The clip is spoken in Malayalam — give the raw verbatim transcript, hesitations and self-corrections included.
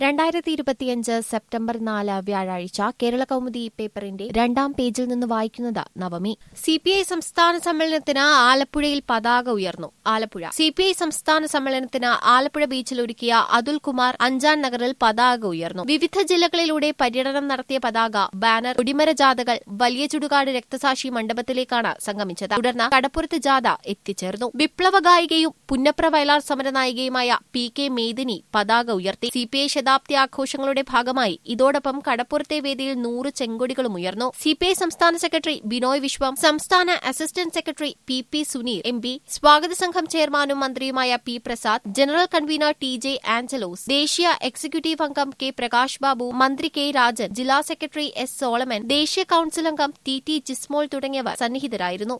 രണ്ടായിരത്തി ഇരുപത്തിയഞ്ച് സെപ്റ്റംബർ നാല് വ്യാഴാഴ്ച കേരള കൗമുദി പേപ്പറിന്റെ രണ്ടാം പേജിൽ നിന്ന് വായിക്കുന്നത് നവമി. സി പി ഐ സംസ്ഥാന സമ്മേളനത്തിന് ആലപ്പുഴയിൽ പതാക ഉയർന്നു. ആലപ്പുഴ സി പി ഐ സംസ്ഥാന സമ്മേളനത്തിന് ആലപ്പുഴ ബീച്ചിൽ ഒരുക്കിയ അതുൽ കുമാർ അഞ്ചാൻ നഗറിൽ പതാക ഉയർന്നു. വിവിധ ജില്ലകളിലൂടെ പര്യടനം നടത്തിയ പതാക, ബാനർ, കൊടിമര ജാഥകൾ വലിയ ചുടുകാട് രക്തസാക്ഷി മണ്ഡപത്തിലേക്കാണ് സംഗമിച്ചത്. തുടർന്ന് കടപ്പുറത്ത് ജാഥ എത്തിച്ചേർന്നു. വിപ്ലവ ഗായികയും പുന്നപ്ര വയലാർ സമരനായികയുമായ പി കെ മേദിനി പതാക ഉയർത്തി. സി പി ഐ ശതാബ്ദി ആഘോഷങ്ങളുടെ ഭാഗമായി ഇതോടൊപ്പം കടപ്പുറത്തെ വേദിയിൽ നൂറ് ചെങ്കൊടികളും ഉയർന്നു. സി പി ഐ സംസ്ഥാന സെക്രട്ടറി ബിനോയ് വിശ്വം, സംസ്ഥാന assistant secretary P P Suneer M P, സ്വാഗത സംഘം ചെയർമാനും മന്ത്രിയുമായ P Prasad, general convener T J Angelos, ദേശീയ എക്സിക്യൂട്ടീവ് അംഗം കെ പ്രകാശ് ബാബു, മന്ത്രി കെ രാജൻ, ജില്ലാ സെക്രട്ടറി എസ് സോളമൻ, ദേശീയ കൌൺസിൽ അംഗം ടി ടി ജിസ്മോൾ തുടങ്ങിയവർ സന്നിഹിതരായിരുന്നു.